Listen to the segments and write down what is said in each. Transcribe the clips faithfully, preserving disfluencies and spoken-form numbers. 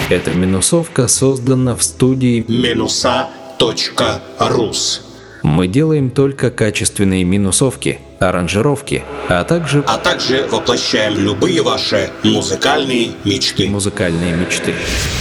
Эта минусовка создана в студии минуса точка рус. Мы делаем только качественные минусовки, аранжировки, а также А также воплощаем любые ваши музыкальные мечты. музыкальные мечты.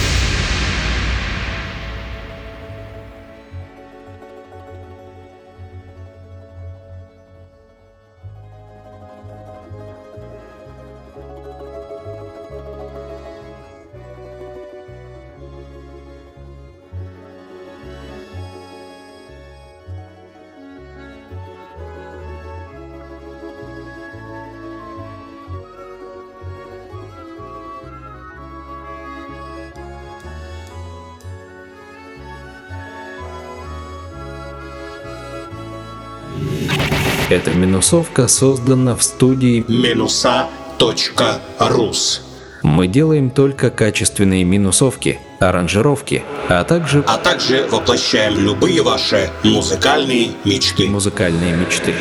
Эта минусовка создана в студии минуса точка рус. Мы делаем только качественные минусовки, аранжировки, а также А также воплощаем любые ваши музыкальные мечты. музыкальные мечты.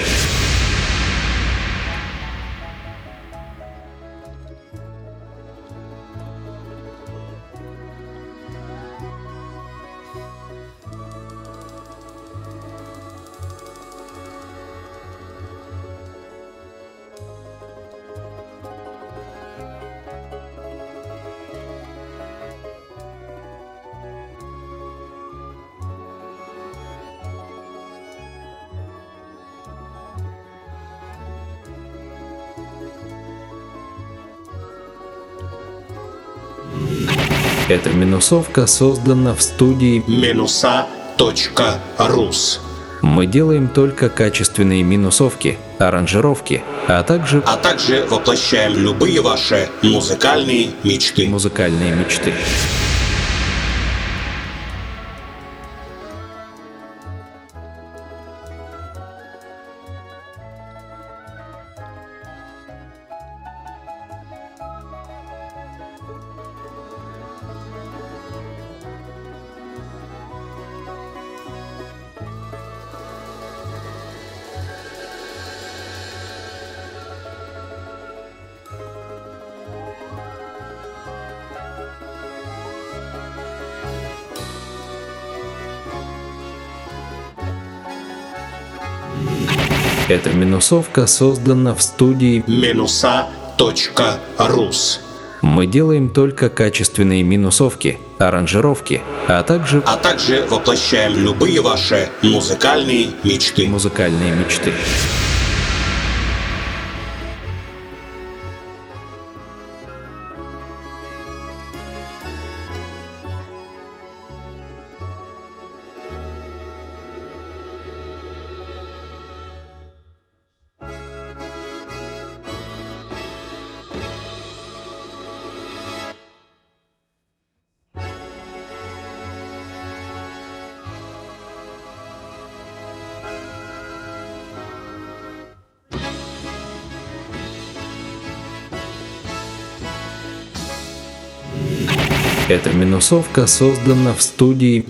Эта минусовка создана в студии минуса точка рус. Мы делаем только качественные минусовки, аранжировки, а также А также воплощаем любые ваши музыкальные мечты. музыкальные мечты. Эта минусовка создана в студии минуса точка рус. Мы делаем только качественные минусовки, аранжировки, а также А также воплощаем любые ваши музыкальные мечты. музыкальные мечты. Эта минусовка создана в студии